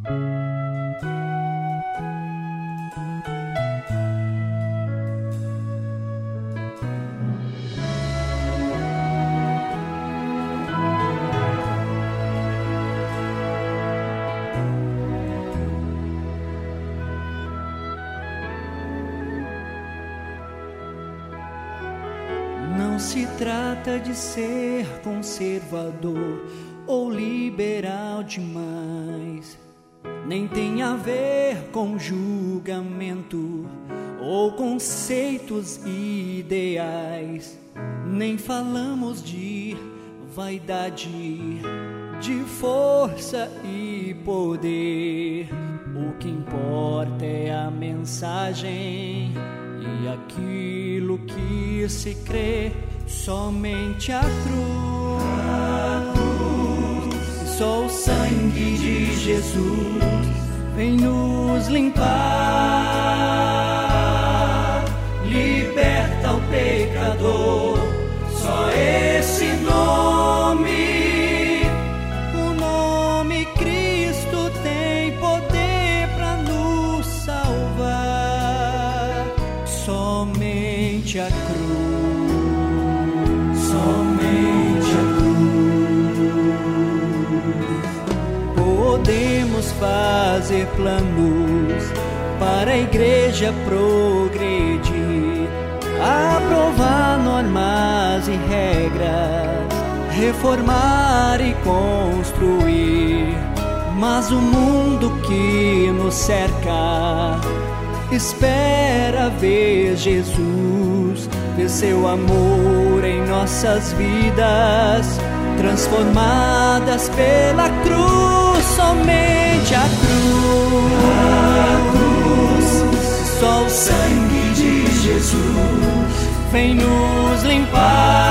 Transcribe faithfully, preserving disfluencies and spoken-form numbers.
Não se trata de ser conservador ou liberal demais, nem tem a ver com julgamento ou conceitos ideais, nem falamos de vaidade, de força e poder. O que importa é a mensagem e aquilo que se crê, somente a cruz. A cruz. Só o sangue de Jesus vem nos limpar, liberta o pecador. Só esse nome, o nome Cristo, tem poder para nos salvar. Somente a cruz, somente a cruz. Podemos fazer planos para a igreja progredir, aprovar normas e regras, reformar e construir, mas o mundo que nos cerca espera ver Jesus, ver seu amor em nossas vidas, transformadas pela cruz. Somente a cruz, a cruz. Só o sangue de Jesus vem nos limpar,